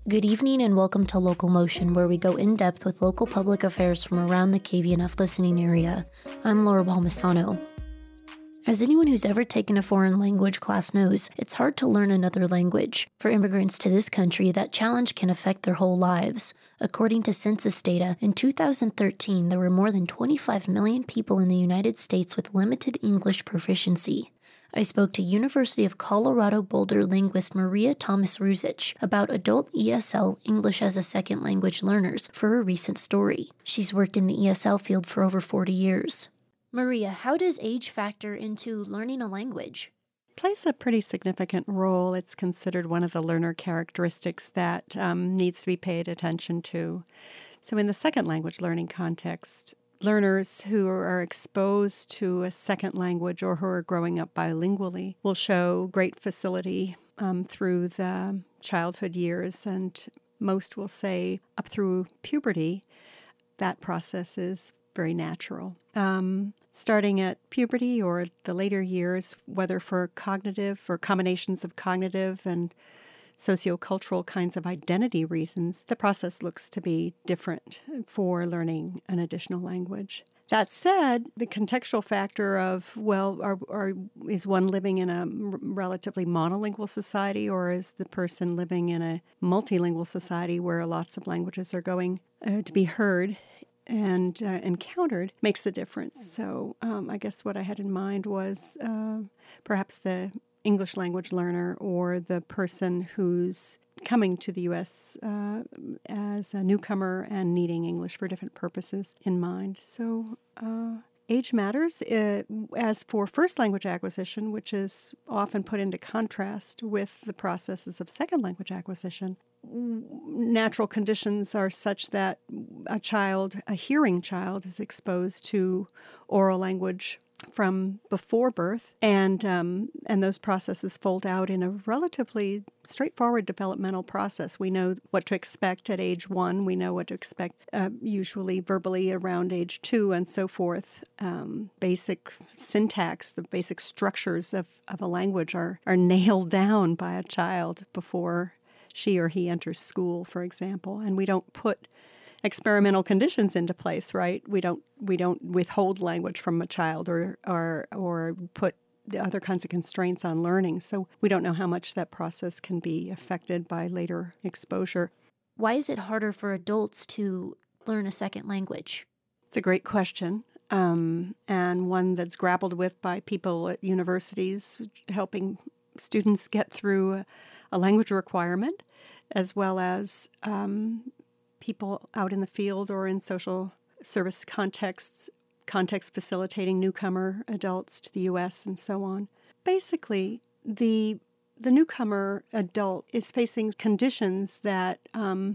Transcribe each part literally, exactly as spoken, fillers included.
Good evening and welcome to Local Motion, where we go in depth with local public affairs from around the K V N F listening area. I'm Laura Balmasano. As anyone who's ever taken a foreign language class knows, it's hard to learn another language. For immigrants to this country, that challenge can affect their whole lives. According to census data, in two thousand thirteen, there were more than twenty-five million people in the United States with limited English proficiency. I spoke to University of Colorado Boulder linguist Maria Thomas-Ruzich about adult E S L English as a Second Language learners for a recent story. She's worked in the E S L field for over forty years. Maria, how does age factor into learning a language? It plays a pretty significant role. It's considered one of the learner characteristics that um, needs to be paid attention to. So in the second language learning context, learners who are exposed to a second language or who are growing up bilingually will show great facility um, through the childhood years, and most will say up through puberty, that process is very natural. Um, starting at puberty or the later years, whether for cognitive or combinations of cognitive and sociocultural kinds of identity reasons, the process looks to be different for learning an additional language. That said, the contextual factor of, well, are, are, is one living in a relatively monolingual society, or is the person living in a multilingual society where lots of languages are going uh, to be heard and uh, encountered, makes a difference. So um, I guess what I had in mind was uh, perhaps the English language learner or the person who's coming to the U S uh, as a newcomer and needing English for different purposes in mind. So uh, age matters. Uh, as for first language acquisition, which is often put into contrast with the processes of second language acquisition, natural conditions are such that a child, a hearing child, is exposed to oral language from before birth, and um, and those processes fold out in a relatively straightforward developmental process. We know what to expect at age one. We know what to expect uh, usually verbally around age two and so forth. Um, basic syntax, the basic structures of, of a language are, are nailed down by a child before she or he enters school, for example, and we don't put experimental conditions into place, right? We don't we don't withhold language from a child or or or put other kinds of constraints on learning. So we don't know how much that process can be affected by later exposure. Why is it harder for adults to learn a second language? It's a great question, um, and one that's grappled with by people at universities, helping students get through a, a language requirement, as well as um, people out in the field or in social service contexts, context facilitating newcomer adults to the U S and so on. Basically, the the newcomer adult is facing conditions that um,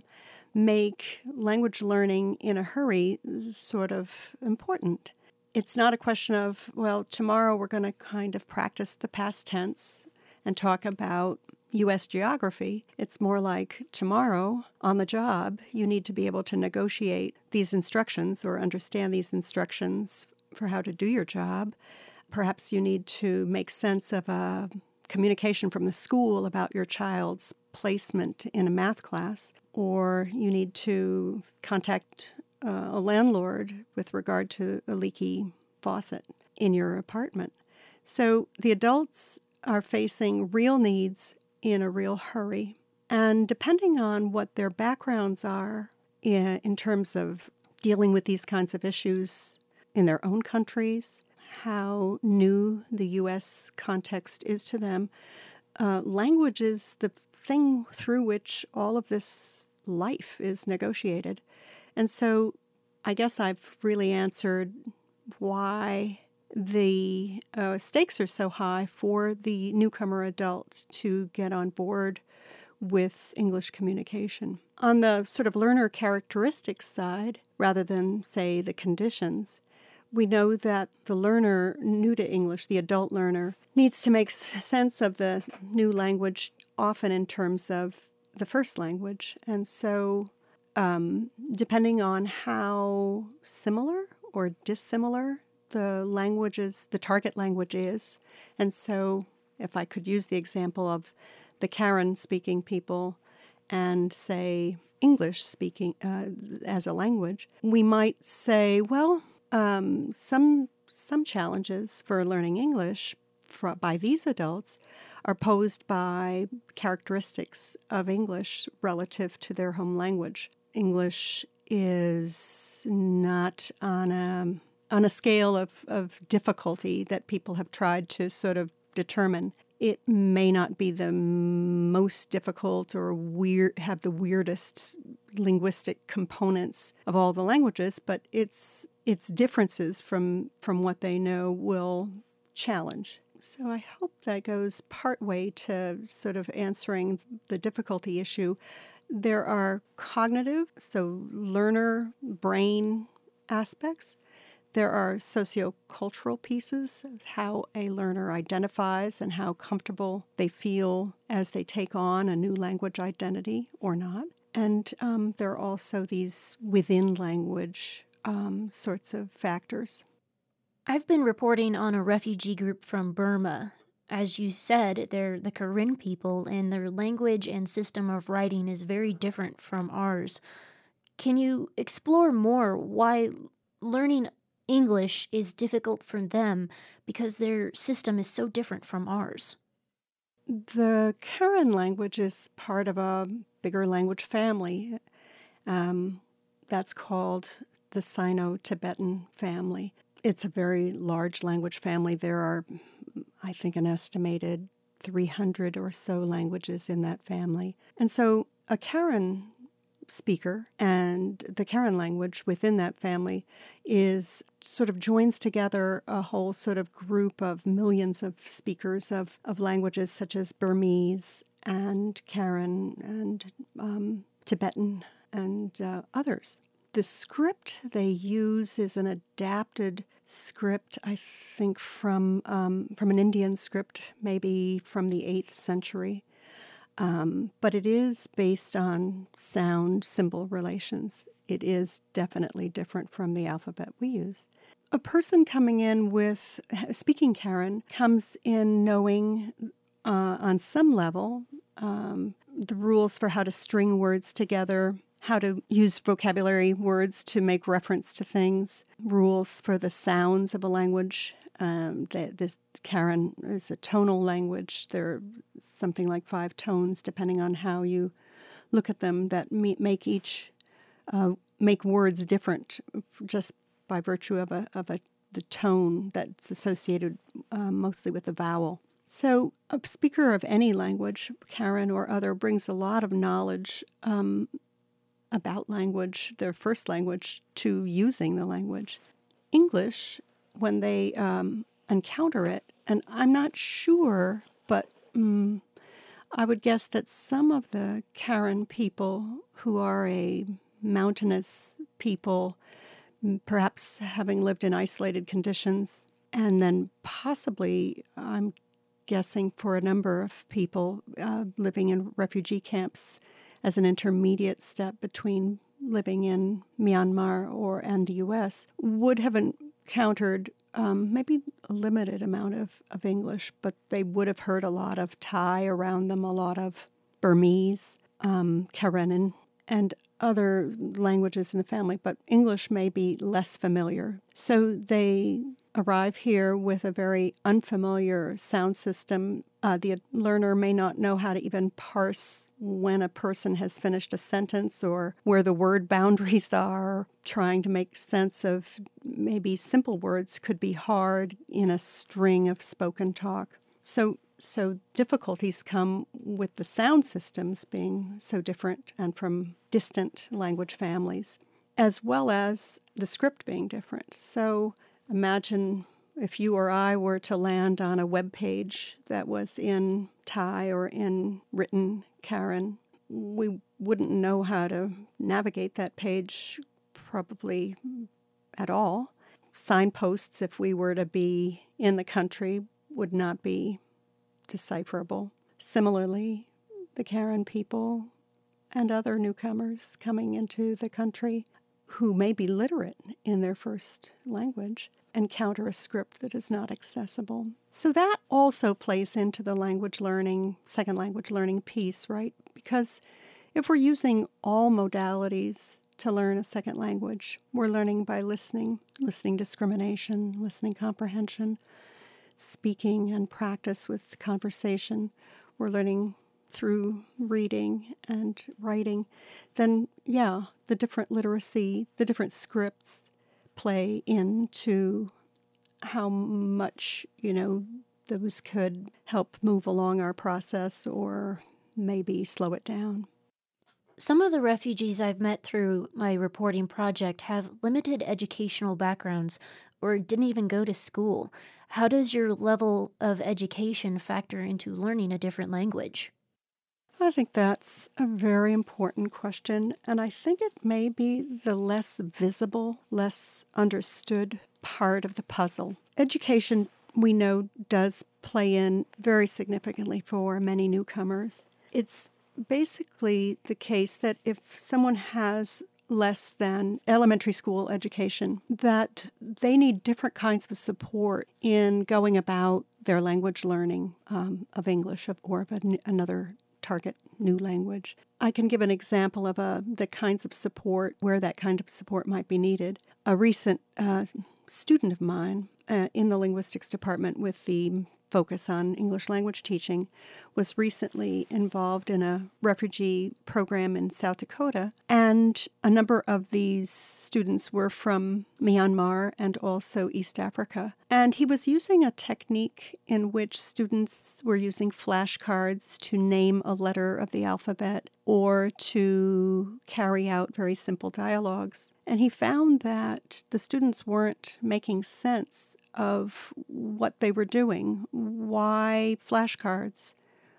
make language learning in a hurry sort of important. It's not a question of, well, tomorrow we're going to kind of practice the past tense and talk about U S geography. It's more like tomorrow on the job, you need to be able to negotiate these instructions or understand these instructions for how to do your job. Perhaps you need to make sense of a communication from the school about your child's placement in a math class, or you need to contact uh, a landlord with regard to a leaky faucet in your apartment. So the adults are facing real needs in a real hurry. And depending on what their backgrounds are in, in terms of dealing with these kinds of issues in their own countries, how new the U S context is to them, uh, language is the thing through which all of this life is negotiated. And so I guess I've really answered why the uh, stakes are so high for the newcomer adult to get on board with English communication. On the sort of learner characteristics side, rather than, say, the conditions, we know that the learner new to English, the adult learner, needs to make sense of the new language often in terms of the first language. And so um, depending on how similar or dissimilar the languages, the target language is. And so if I could use the example of the Karen-speaking people and, say, English speaking uh, as a language, we might say, well, um, some some challenges for learning English for, by these adults are posed by characteristics of English relative to their home language. English is not on a on a scale of, of difficulty that people have tried to sort of determine. It may not be the most difficult or weird, have the weirdest linguistic components of all the languages, but its its differences from, from what they know will challenge. So I hope that goes partway to sort of answering the difficulty issue. There are cognitive, so learner brain aspects. There are sociocultural pieces of how a learner identifies and how comfortable they feel as they take on a new language identity or not. And um, there are also these within language um, sorts of factors. I've been reporting on a refugee group from Burma. As you said, they're the Karen people, and their language and system of writing is very different from ours. Can you explore more why learning English is difficult for them because their system is so different from ours? The Karen language is part of a bigger language family. Um, that's called the Sino-Tibetan family. It's a very large language family. There are, I think, an estimated three hundred or so languages in that family. And so a Karen speaker and the Karen language within that family is sort of joins together a whole sort of group of millions of speakers of, of languages such as Burmese and Karen and um, Tibetan and uh, others. The script they use is an adapted script, I think, from um, from an Indian script, maybe from the eighth century. Um, but it is based on sound-symbol relations. It is definitely different from the alphabet we use. A person coming in with, speaking Karen, comes in knowing uh, on some level um, the rules for how to string words together, how to use vocabulary words to make reference to things, rules for the sounds of a language. Um, the, this Karen is a tonal language. There are something like five tones, depending on how you look at them, that make each uh, make words different just by virtue of a of a the tone that's associated uh, mostly with the vowel. So a speaker of any language, Karen or other, brings a lot of knowledge um, about language, their first language, to using the language. English, when they um, encounter it, and I'm not sure, but um, I would guess that some of the Karen people who are a mountainous people, perhaps having lived in isolated conditions, and then possibly, I'm guessing for a number of people uh, living in refugee camps as an intermediate step between living in Myanmar or and the U S, would have encountered um, maybe a limited amount of, of English, but they would have heard a lot of Thai around them, a lot of Burmese, um, Karenin, and other languages in the family, but English may be less familiar. So they arrive here with a very unfamiliar sound system. Uh, the learner may not know how to even parse when a person has finished a sentence or where the word boundaries are. Trying to make sense of maybe simple words could be hard in a string of spoken talk. So So difficulties come with the sound systems being so different and from distant language families, as well as the script being different. So imagine if you or I were to land on a web page that was in Thai or in written Karen, we wouldn't know how to navigate that page probably at all. Signposts, if we were to be in the country, would not be decipherable. Similarly, the Karen people and other newcomers coming into the country who may be literate in their first language encounter a script that is not accessible. So that also plays into the language learning, second language learning piece, right? Because If we're using all modalities to learn a second language, we're learning by listening, listening discrimination, listening comprehension, speaking and practice with conversation. We're learning through reading and writing. Then, yeah, the different literacy, the different scripts play into how much, you know, those could help move along our process or maybe slow it down. Some of the refugees I've met through my reporting project have limited educational backgrounds or didn't even go to school. How does your level of education factor into learning a different language? I think that's a very important question, and I think it may be the less visible, less understood part of the puzzle. Education, we know, does play in very significantly for many newcomers. It's basically the case that if someone has less than elementary school education, that they need different kinds of support in going about their language learning um, of English or of an, another target new language. I can give an example of uh, the kinds of support, where that kind of support might be needed. A recent uh, student of mine uh, in the linguistics department with the focus on English language teaching was recently involved in a refugee program in South Dakota, and a number of these students were from Myanmar and also East Africa. And he was using a technique in which students were using flashcards to name a letter of the alphabet or to carry out very simple dialogues. And he found that the students weren't making sense of what they were doing. Why flashcards?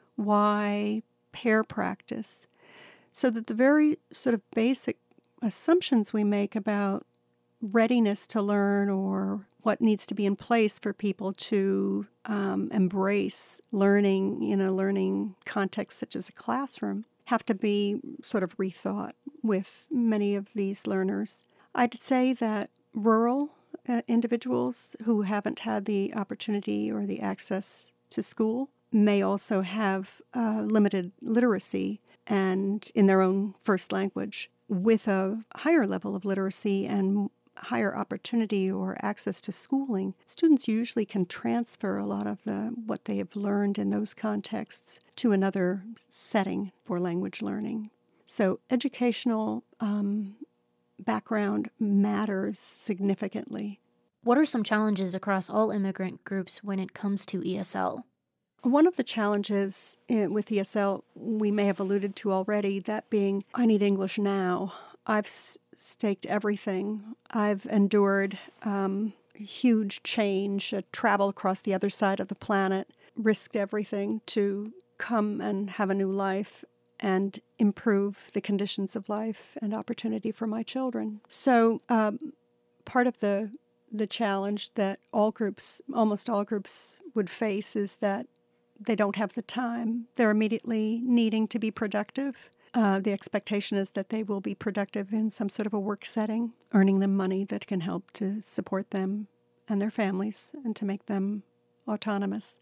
Why pair practice? So that the very sort of basic assumptions we make about readiness to learn or what needs to be in place for people to um, embrace learning in a learning context such as a classroom have to be sort of rethought with many of these learners. I'd say that rural uh, individuals who haven't had the opportunity or the access to school may also have uh, limited literacy and in their own first language. With a higher level of literacy and higher opportunity or access to schooling, students usually can transfer a lot of the what they have learned in those contexts to another setting for language learning. So educational um, background matters significantly. What are some challenges across all immigrant groups when it comes to E S L? One of the challenges with E S L we may have alluded to already, that being, I need English now. I've s- staked everything. I've endured um, huge change, uh, travel across the other side of the planet, risked everything to come and have a new life and improve the conditions of life and opportunity for my children. So um, part of the the challenge that all groups, almost all groups would face is that they don't have the time. They're immediately needing to be productive. Uh, the expectation is that they will be productive in some sort of a work setting, earning them money that can help to support them and their families and to make them autonomous.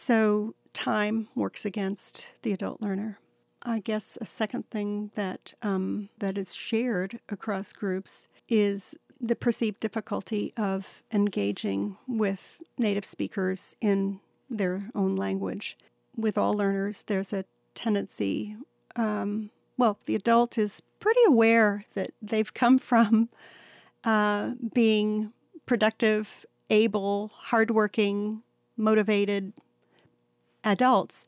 So time works against the adult learner. I guess a second thing that um, that is shared across groups is the perceived difficulty of engaging with native speakers in their own language. With all learners, there's a tendency, um, well, the adult is pretty aware that they've come from uh, being productive, able, hardworking, motivated adults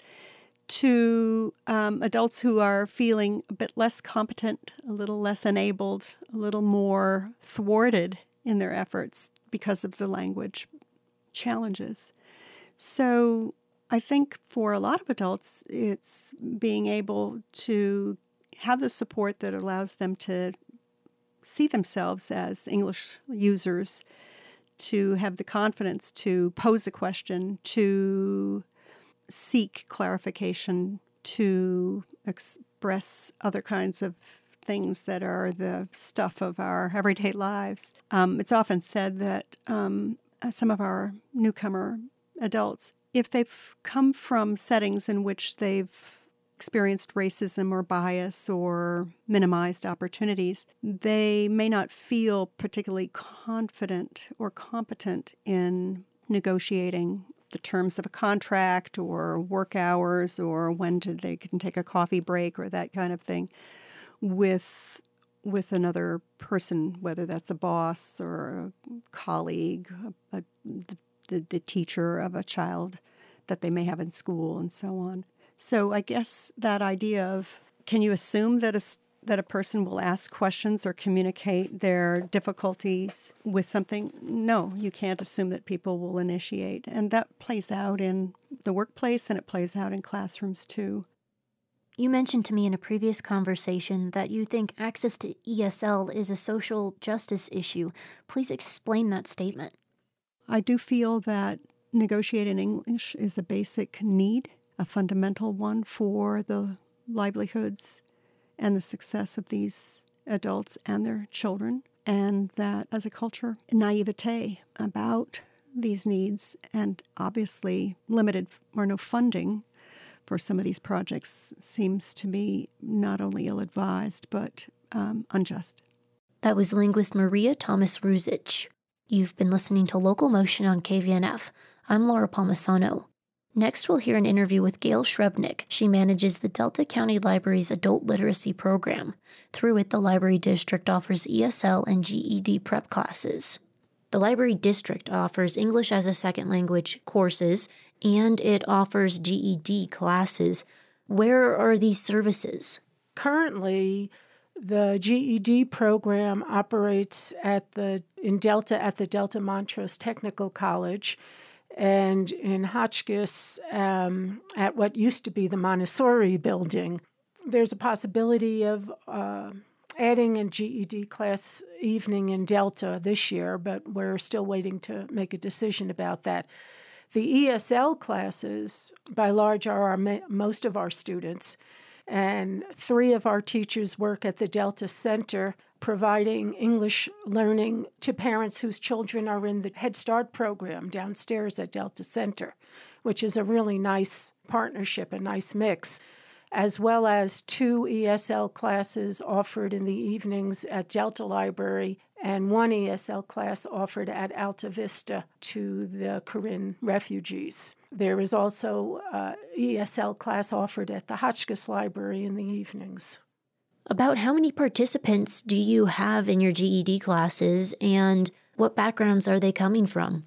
to um, adults who are feeling a bit less competent, a little less enabled, a little more thwarted in their efforts because of the language challenges. So I think for a lot of adults, it's being able to have the support that allows them to see themselves as English users, to have the confidence to pose a question, to seek clarification, to express other kinds of things that are the stuff of our everyday lives. Um, it's often said that um, some of our newcomer adults, if they've come from settings in which they've experienced racism or bias or minimized opportunities, they may not feel particularly confident or competent in negotiating the terms of a contract or work hours or when to, they can take a coffee break or that kind of thing with with another person, whether that's a boss or a colleague, a, a, the, the, the teacher of a child that they may have in school and so on. So I guess that idea of, can you assume that a, that a person will ask questions or communicate their difficulties with something? No, you can't assume that people will initiate. And that plays out in the workplace and it plays out in classrooms too. You mentioned to me in a previous conversation that you think access to E S L is a social justice issue. Please explain that statement. I do feel that negotiating English is a basic need, a fundamental one for the livelihoods and the success of these adults and their children, and that as a culture, naivete about these needs and obviously limited or no funding for some of these projects seems to me not only ill-advised, but um, unjust. That was linguist Maria Thomas-Ruzich. You've been listening to Local Motion on K V N F. I'm Laura Palmisano. Next, we'll hear an interview with Gail Shrebnick. She manages the Delta County Library's Adult Literacy Program. Through it, the Library District offers E S L and G E D prep classes. The Library District offers English as a Second Language courses, and it offers G E D classes. Where are these services? Currently, the G E D program operates at the in Delta at the Delta Montrose Technical College, and in Hotchkiss um, at what used to be the Montessori building. There's a possibility of uh, adding a G E D class evening in Delta this year, but we're still waiting to make a decision about that. The E S L classes, by large, are our, most of our students, and three of our teachers work at the Delta Center providing English learning to parents whose children are in the Head Start program downstairs at Delta Center, which is a really nice partnership, a nice mix, as well as two E S L classes offered in the evenings at Delta Library and one E S L class offered at Alta Vista to the Karen refugees. There is also an E S L class offered at the Hotchkiss Library in the evenings. About how many participants do you have in your G E D classes, and what backgrounds are they coming from?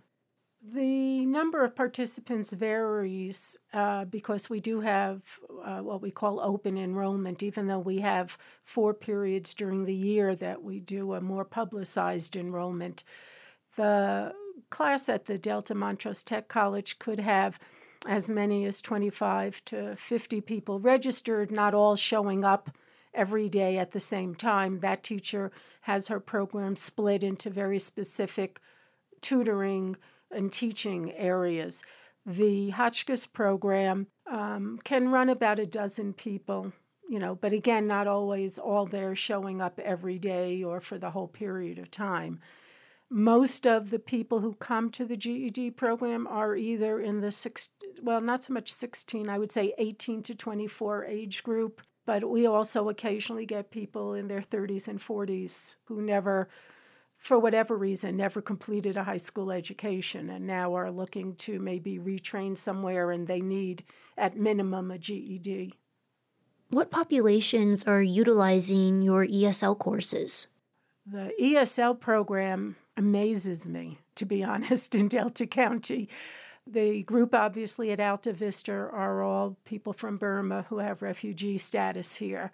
The number of participants varies uh, because we do have uh, what we call open enrollment, even though we have four periods during the year that we do a more publicized enrollment. The class at the Delta Montrose Tech College could have as many as twenty-five to fifty people registered, not all showing up every day at the same time. That teacher has her program split into very specific tutoring and teaching areas. The Hotchkiss program um, can run about a dozen people, you know, but again, not always all there showing up every day or for the whole period of time. Most of the people who come to the G E D program are either in the six, well, not so much sixteen, I would say eighteen to twenty-four age group, but we also occasionally get people in their thirties and forties who never, for whatever reason, never completed a high school education and now are looking to maybe retrain somewhere and they need, at minimum, a G E D. What populations are utilizing your E S L courses? The E S L program amazes me, to be honest, in Delta County. The group, obviously, at Alta Vista are all people from Burma who have refugee status here.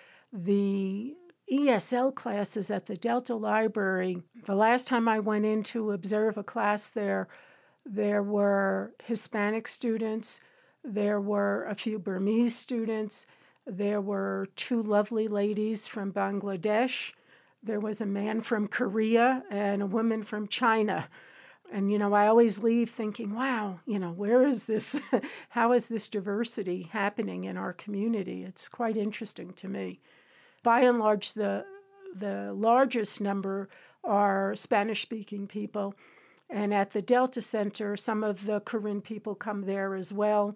The E S L classes at the Delta Library, the last time I went in to observe a class there, there were Hispanic students, there were a few Burmese students, there were two lovely ladies from Bangladesh, there was a man from Korea and a woman from China. And, you know, I always leave thinking, wow, you know, where is this? How is this diversity happening in our community? It's quite interesting to me. By and large, the the largest number are Spanish-speaking people. And at the Delta Center, some of the Karen people come there as well.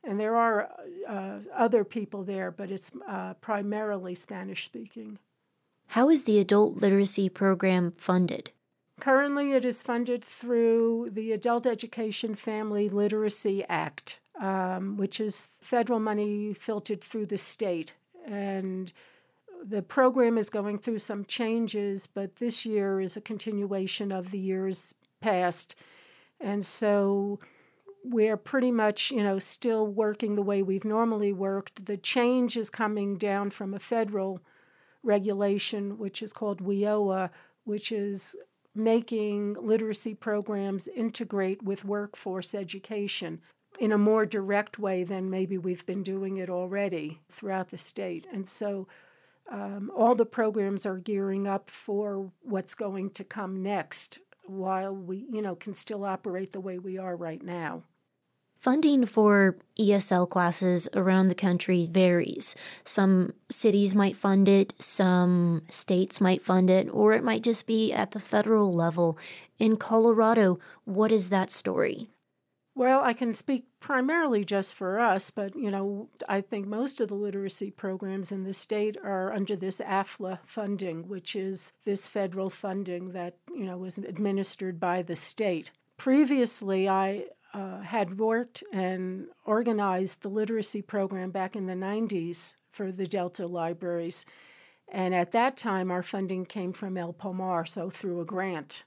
And there are uh, other people there, but it's uh, primarily Spanish-speaking. How is the adult literacy program funded? Currently, it is funded through the Adult Education Family Literacy Act, um, which is federal money filtered through the state. And the program is going through some changes, but this year is a continuation of the years past. And so we're pretty much, you know, still working the way we've normally worked. The change is coming down from a federal regulation, which is called W I O A, which is making literacy programs integrate with workforce education in a more direct way than maybe we've been doing it already throughout the state. And so um, all the programs are gearing up for what's going to come next while we, you know, can still operate the way we are right now. Funding for E S L classes around the country varies. Some cities might fund it, some states might fund it, or it might just be at the federal level. In Colorado, what is that story? Well, I can speak primarily just for us, but, you know, I think most of the literacy programs in the state are under this A F L A funding, which is this federal funding that, you know, was administered by the state. Previously, I uh, had worked and organized the literacy program back in the nineties for the Delta libraries. And at that time, our funding came from El Pomar, so through a grant.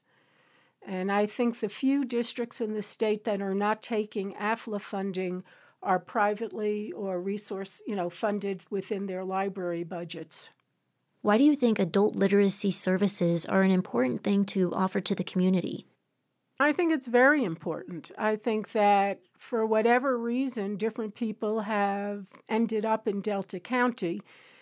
And I think the few districts in the state that are not taking A F L A funding are privately or resource, you know, funded within their library budgets. Why do you think adult literacy services are an important thing to offer to the community? I think it's very important. I think that for whatever reason, different people have ended up in Delta County,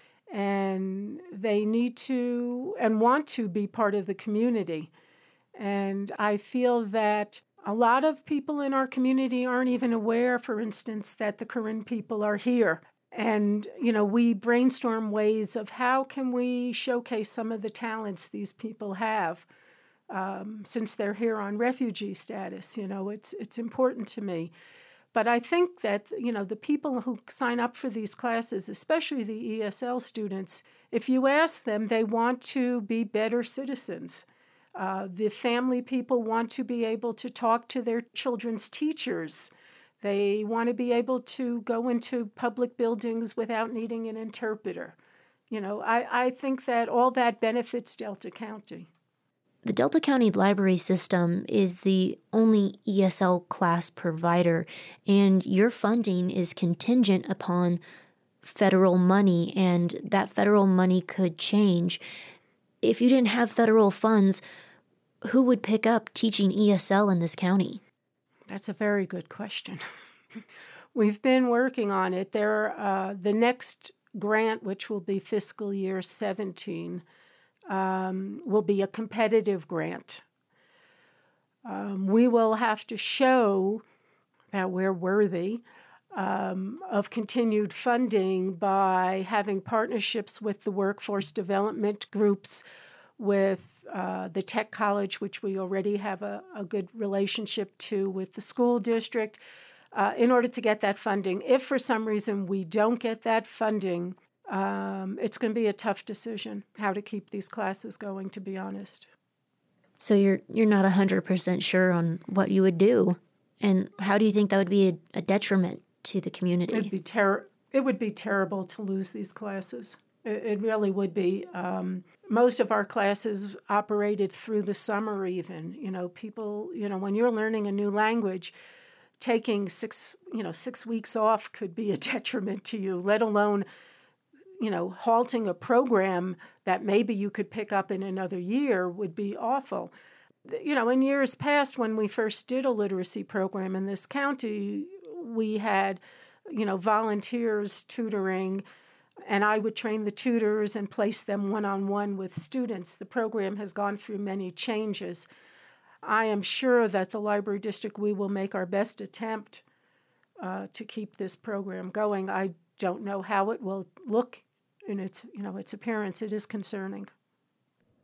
and they need to and want to be part of the community. And I feel that a lot of people in our community aren't even aware, for instance, that the Karen people are here. And, you know, we brainstorm ways of how can we showcase some of the talents these people have um, since they're here on refugee status. You know, it's it's important to me. But I think that, you know, the people who sign up for these classes, especially the E S L students, if you ask them, they want to be better citizens. Uh, the family people want to be able to talk to their children's teachers. They want to be able to go into public buildings without needing an interpreter. You know, I, I think that all that benefits Delta County. The Delta County Library System is the only E S L class provider, and your funding is contingent upon federal money, and that federal money could change. If you didn't have federal funds, who would pick up teaching E S L in this county? That's a very good question. We've been working on it. There, uh, the next grant, which will be fiscal year seventeen, um, will be a competitive grant. Um, we will have to show that we're worthy um, of continued funding by having partnerships with the workforce development groups, with Uh, the Tech College, which we already have a, a good relationship to with the school district, uh, in order to get that funding. If for some reason we don't get that funding, um, it's going to be a tough decision how to keep these classes going, to be honest. So you're you're not one hundred percent sure on what you would do. And how do you think that would be a, a detriment to the community? It'd be ter- it would be terrible to lose these classes. It, it really would be. Um, Most of our classes operated through the summer even. You know, people, you know, when you're learning a new language, taking six, you know, six weeks off could be a detriment to you, let alone, you know, halting a program that maybe you could pick up in another year would be awful. You know, in years past, when we first did a literacy program in this county, we had, you know, volunteers tutoring, and I would train the tutors and place them one-on-one with students. The program has gone through many changes. I am sure that the library district, we will make our best attempt uh, to keep this program going. I don't know how it will look in its, you know, its appearance. It is concerning. The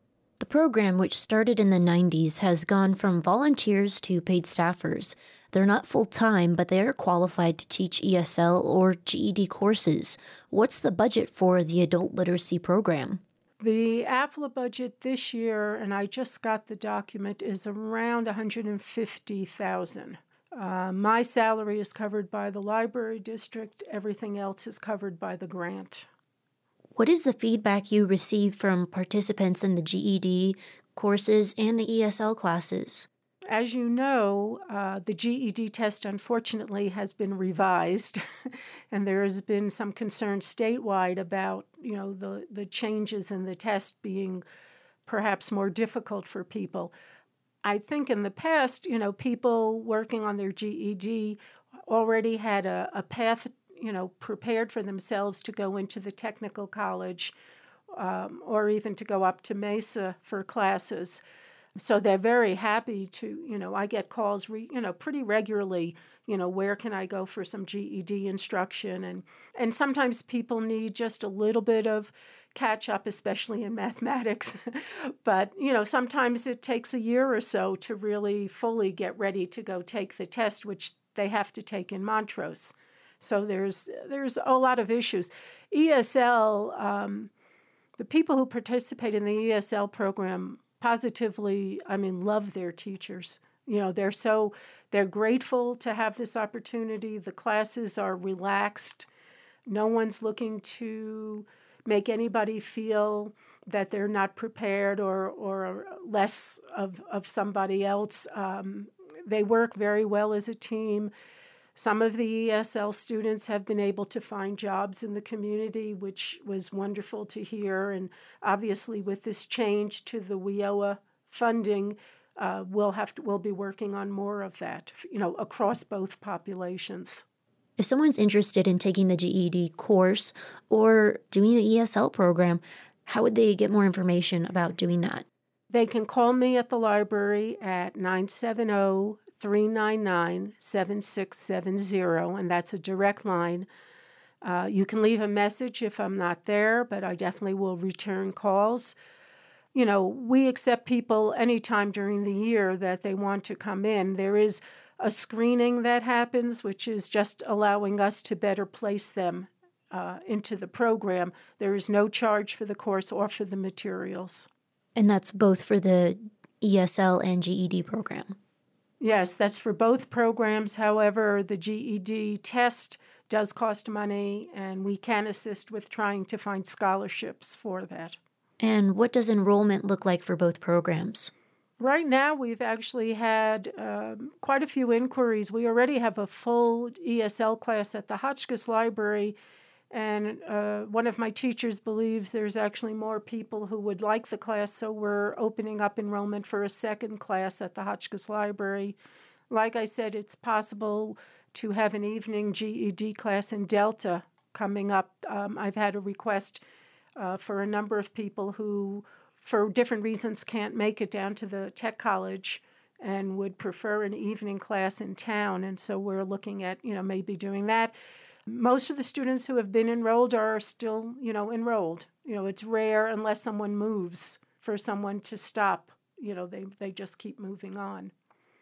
program, which started in the nineties, has gone from volunteers to paid staffers. They're not full-time, but they are qualified to teach E S L or G E D courses. What's the budget for the adult literacy program? The A F L A budget this year, and I just got the document, is around one hundred fifty thousand dollars. Uh, my salary is covered by the library district. Everything else is covered by the grant. What is the feedback you receive from participants in the G E D courses and the E S L classes? As you know, uh, the G E D test, unfortunately, has been revised, and there has been some concern statewide about, you know, the, the changes in the test being perhaps more difficult for people. I think in the past, you know, people working on their G E D already had a, a path, you know, prepared for themselves to go into the technical college um, or even to go up to Mesa for classes. So they're very happy to, you know, I get calls, re, you know, pretty regularly, you know, where can I go for some G E D instruction? And, and sometimes people need just a little bit of catch up, especially in mathematics. But, you know, sometimes it takes a year or so to really fully get ready to go take the test, which they have to take in Montrose. So there's there's a lot of issues. E S L, um, the people who participate in the E S L program positively, I mean, love their teachers. You know, they're so, they're grateful to have this opportunity. The classes are relaxed. No one's looking to make anybody feel that they're not prepared or or less of, of somebody else. Um, they work very well as a team. Some of the E S L students have been able to find jobs in the community, which was wonderful to hear. And obviously, with this change to the W I O A funding, uh, we'll have to we'll be working on more of that, you know, across both populations. If someone's interested in taking the G E D course or doing the E S L program, how would they get more information about doing that? They can call me at the library at nine seven zero, three nine nine, seven six seven zero, and that's a direct line. Uh, you can leave a message if I'm not there, but I definitely will return calls. You know, we accept people anytime during the year that they want to come in. There is a screening that happens, which is just allowing us to better place them uh, into the program. There is no charge for the course or for the materials. And that's both for the E S L and G E D program? Yes, that's for both programs. However, the G E D test does cost money, and we can assist with trying to find scholarships for that. And what does enrollment look like for both programs? Right now, we've actually had um, quite a few inquiries. We already have a full E S L class at the Hotchkiss Library, and uh, one of my teachers believes there's actually more people who would like the class, so we're opening up enrollment for a second class at the Hotchkiss Library. Like I said, it's possible to have an evening G E D class in Delta coming up. Um, I've had a request uh, for a number of people who, for different reasons, can't make it down to the tech college and would prefer an evening class in town. And so we're looking at, you know, maybe doing that. Most of the students who have been enrolled are still, you know, enrolled. You know, it's rare unless someone moves for someone to stop. You know, they, they just keep moving on.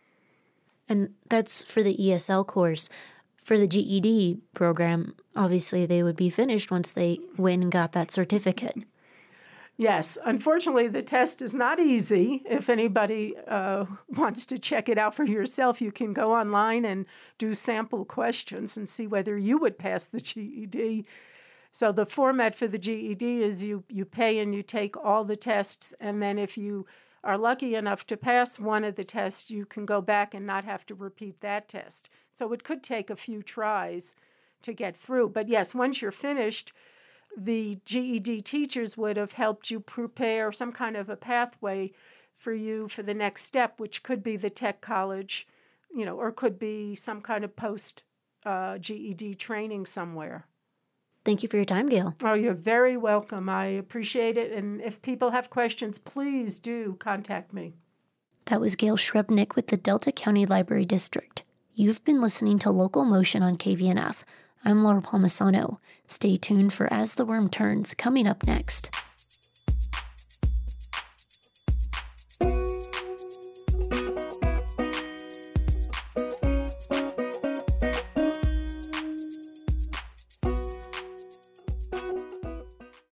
And that's for the E S L course. For the G E D program, obviously they would be finished once they went and got that certificate. Yes. Unfortunately, the test is not easy. If anybody uh, wants to check it out for yourself, you can go online and do sample questions and see whether you would pass the G E D. So the format for the G E D is you, you pay and you take all the tests, and then if you are lucky enough to pass one of the tests, you can go back and not have to repeat that test. So it could take a few tries to get through. But yes, once you're finished, the G E D teachers would have helped you prepare some kind of a pathway for you for the next step, which could be the tech college, you know, or could be some kind of post uh, G E D training somewhere. Thank you for your time, Gail. Oh, you're very welcome. I appreciate it. And if people have questions, please do contact me. That was Gail Shrebnick with the Delta County Library District. You've been listening to Local Motion on K V N F. I'm Laura Palmisano. Stay tuned for As the Worm Turns, coming up next.